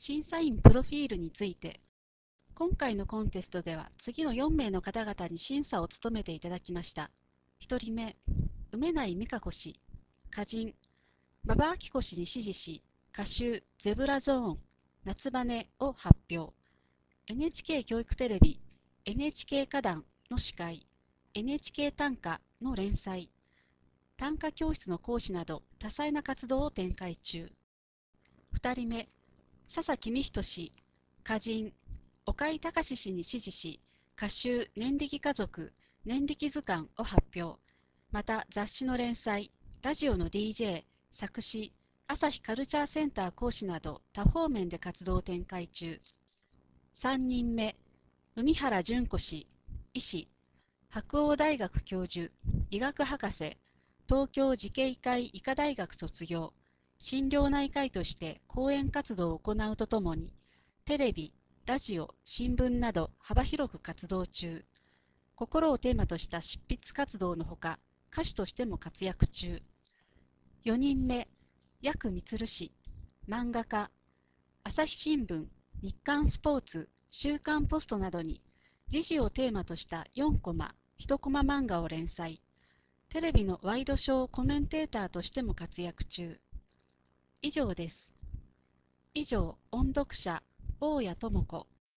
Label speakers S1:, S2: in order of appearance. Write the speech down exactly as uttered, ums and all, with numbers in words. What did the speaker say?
S1: 審査員プロフィールについて、今回のコンテストでは次のよん名の方々に審査を務めていただきました。ひとりめ、梅内美香子氏、歌人、馬場明子氏に支持し、歌集ゼブラゾーン、夏羽を発表。エヌエイチケー 教育テレビ、エヌエイチケー 歌壇の司会、エヌエイチケー 短歌の連載、短歌教室の講師など多彩な活動を展開中。ふたりめ、笹公人氏、歌人、岡井隆氏に支持し、歌集年力家族、年力図鑑を発表。また雑誌の連載、ラジオの ディージェー、作詞、朝日カルチャーセンター講師など多方面で活動を展開中。さんにんめ、海原純子氏、医師、白鴎大学教授、医学博士、東京慈恵会医科大学卒業、心療内科医として講演活動を行うとともに、テレビ、ラジオ、新聞など幅広く活動中。心をテーマとした執筆活動のほか、歌手としても活躍中。よにんめ、ヤクミツル氏、漫画家、朝日新聞、日刊スポーツ、週刊ポストなどに、時事をテーマとしたよんコマ、いちコマ漫画を連載。テレビのワイドショーコメンテーターとしても活躍中。以上です。以上、音読者、大谷智子。